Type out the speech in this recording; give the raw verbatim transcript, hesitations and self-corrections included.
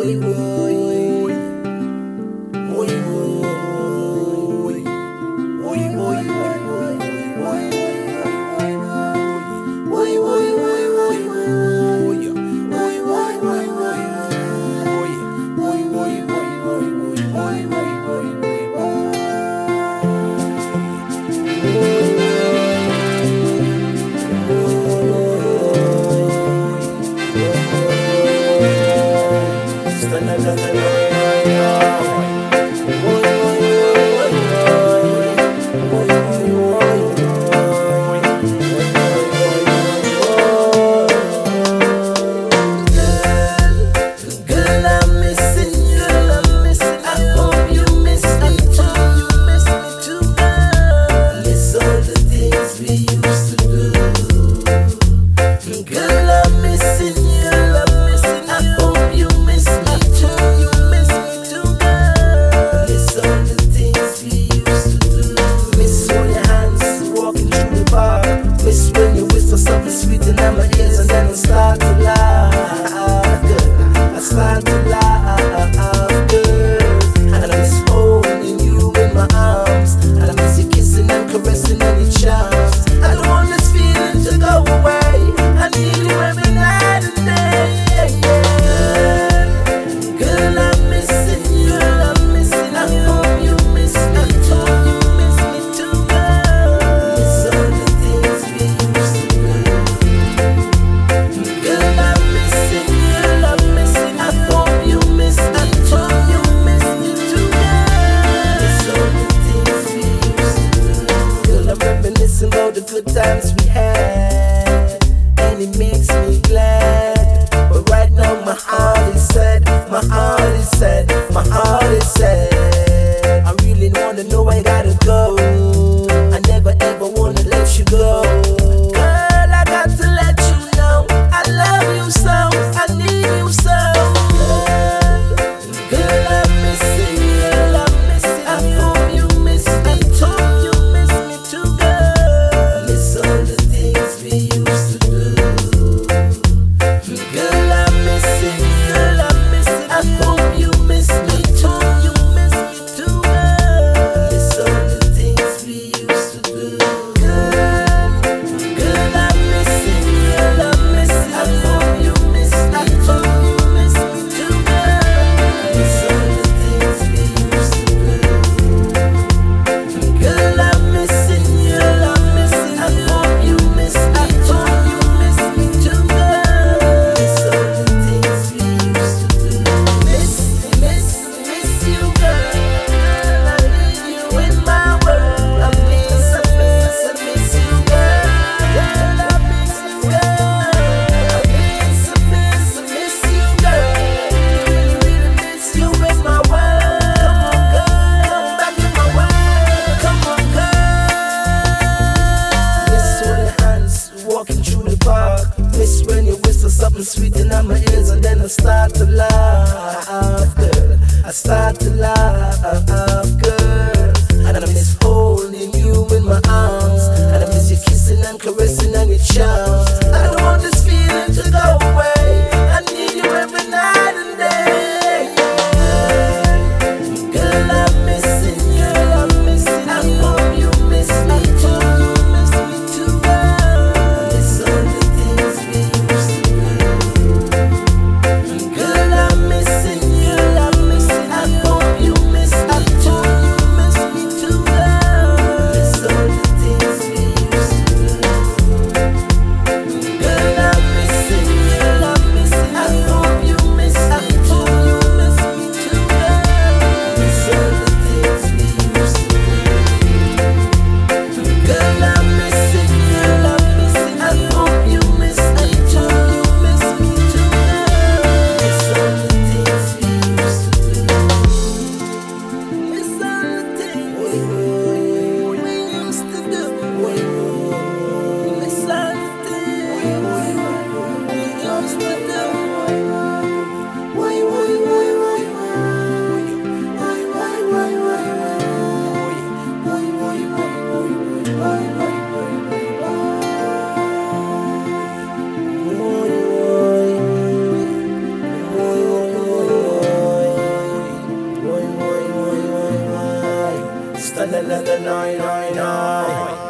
Sweet in my ears, and then I start to laugh, girl. I start to laugh, girl. And I miss holding you in my arms, and I miss you kissing and caressing and your charms. I don't want this feeling to go away. I need you every night and day. Girl, I'm missing you, I'm missing. I hope you miss me too. You miss me too, girl. I miss all the things we used to do. Girl, I'm missing you, I'm missing. I hope you miss me too. You miss me too, girl. I miss all the things we used to do. Girl, I'm missing you, I'm missing. I hope you miss me too. You miss me too, girl. I miss all the things we used to do. Girl, I'm missing you, I'm missing. I hope you miss me too. You miss me too, girl. I miss all the things we used to do. Miss all the things we used to do. Miss all the things we used to do. Why, why, why, why, why, why, why, why, why, why, why, why, why, why, why, why, like a nine, nine, nine.